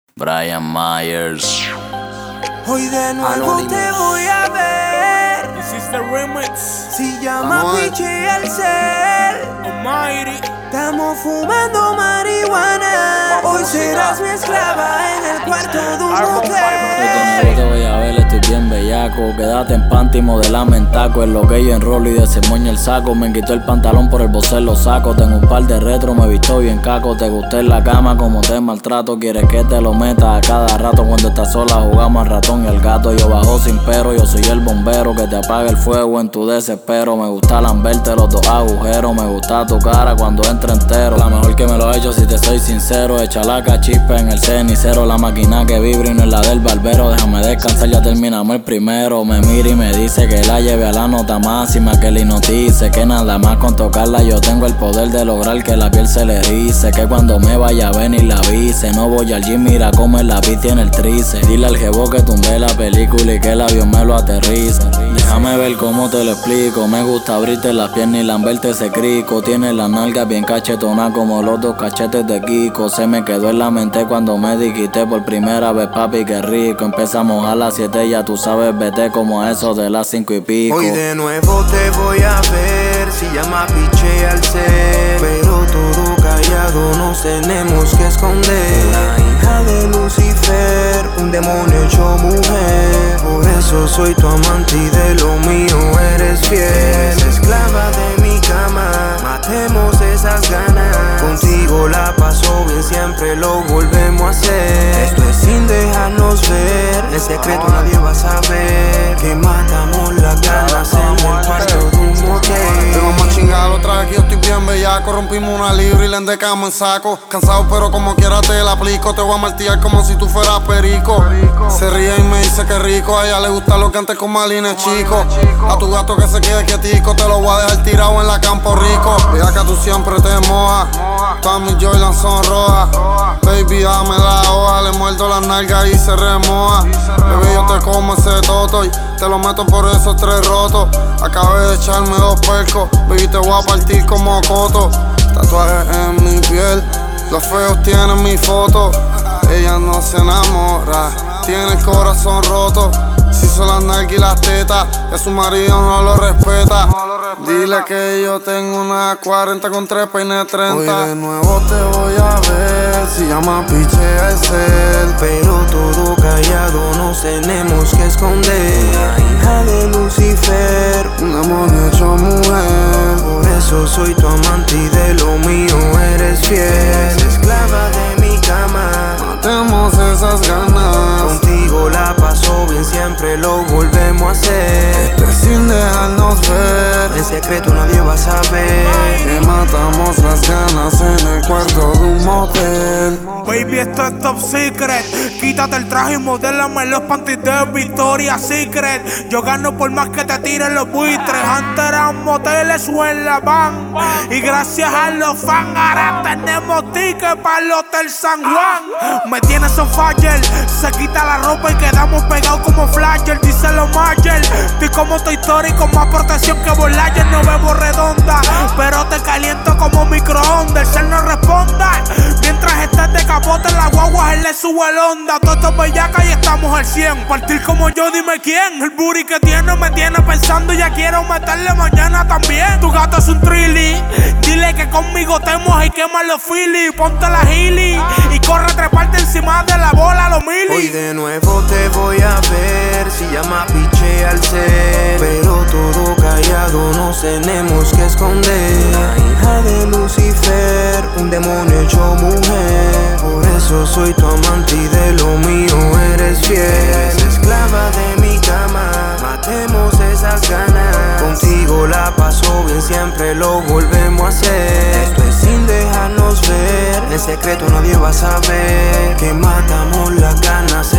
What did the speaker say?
Brian Myers. Hoy de nuevo Anonymous. te voy a ver. This is the remix. Si llama Piche al cel. Almighty. Estamos fumando marihuana. Hoy serás mi esclava en el cuarto de un Yo hotel. te voy a ver, estoy bien bellaco. Quédate en panty, modelame en taco. En lo que yo enrolo y desemmoño el saco. Me quito el pantalón por el bocel, lo saco. Tengo un par de retro, me he visto bien caco. Te gusté en la cama como te maltrato. Quieres que te lo meta a cada rato. Cuando estás sola jugamos al ratón y al gato. Yo bajo sin pero, yo soy el bombero que te apaga el fuego en tu desespero. Me gusta lamberte los dos agujeros. Me gusta tu cara cuando entra entero. La mejor que me lo he hecho si te soy sincero. Echa la cachispa en el cenicero. La máquina que vibra y no es la del barbero. Déjame descansar, ya terminamos el primero. Me mira y me dice que la lleve a la nota máxima. Que le hipnotice, que nada más con tocarla yo tengo el poder de lograr que la piel se le erice. Que cuando me vaya a venir la avise. No voy al gym, mira cómo el lápiz tiene el trice. Dile al jevo que tumbé la película y que el avión me lo aterrice. Déjame ver cómo te lo explico. Me gusta abrirte las piernas y lamberte ese crico. Tiene la nalga bien cachetona como los dos cachetes de Kiko. Se me quedó en la mente cuando me dijiste por primera vez, papi, qué rico. Empezamos a las 7, ya tú sabes, vete como a eso de las 5 y pico. Hoy de nuevo te voy a ver. Si llama Piche al cel. Pero todo callado nos tenemos que esconder. La hija de Lucifer, un demonio hecho mujer. Por eso soy tu amante y de lo mío eres fiel. Eres esclava de mi cama, matemos esas ganas. Contigo la paso bien, siempre lo volvemos a hacer. Esto es sin dejarnos ver. En secreto nadie va a saber que matamos las ganas en el cuarto de un motel. Te vamos a chingar otra vez que yo estoy bien bellaco. Rompimos una libra y le endecamos en saco. Cansado pero como quiera te la aplico. Te voy a martillar como si tú fueras perico. Se ríe y me dice que rico. A ella le gusta lo que antes con Malines chico. A tu gato que se quede quietico. Te lo voy a dejar tirado en la Campo Rico. Bellaca tú siempre te mojas. Todas mis Jordan son rojas. Baby dame la hoja. Le muerdo las nalgas y se remoja. Bebé yo te como ese toto y te lo meto por esos 3 rotos. Acabé de echarme 2 percos. Baby te voy a partir como coto. Tatuajes en mi piel, los feos tienen mi foto. Ella no se enamora, tiene el corazón roto. Si son las nalgas y las tetas, que su marido no lo respeta. Dile que yo tengo una 40 con 3 peines 30. Hoy de nuevo te voy a ver, si llama Piche al cel. Pero todo callado nos tenemos que esconder. La hija de Lucifer, Un demonio hecho mujer. por eso soy tu amante y de lo mío eres fiel. Eres esclava de mi cama, Matemos esas ganas. contigo la paso bien, siempre lo volvemos a hacer. Esto es sin dejarnos ver. En secreto nadie va a saber. Que matamos las ganas en el cuarto de un motel. Baby, esto es top secret. Quítate el traje y modélame los panties de Victoria's Secret. Yo gano por más que te tiren los buitres. Antes eran moteles o en la van. Y gracias a los fans ahora tenemos tickets para el Hotel San Juan. Me tienes on fire. Se quita la ropa y quedamos pegados como flasher. Díselo Mayer. Estoy como Toy Story con más protección que Voyager. No bebo redonda, pero te caliento como microondas. El cel no responda. Mientras estés de capote en la guagua, él le sube el onda. Todo esto es bellaca y estamos al 100. Partir como yo, dime quién. El booty que tiene me tiene pensando. Ya quiero meterle mañana también. Tu gato es un trilly. Dile que conmigo te mojas y quema los Phillies. Ponte la Healy y corre treparte encima de la bola, los Hoy Milly. de nuevo te voy a ver, si llama Piche al cel. Pero todo callado nos tenemos que esconder. La hija de Lucifer, un demonio hecho mujer. Por eso soy tu amante y de lo mío eres fiel. Eres esclava de mi cama, matemos esas ganas. Contigo la paso bien, siempre lo volvemos a hacer. Esto es sin dejarnos ver. En secreto nadie va a saber que matamos las ganas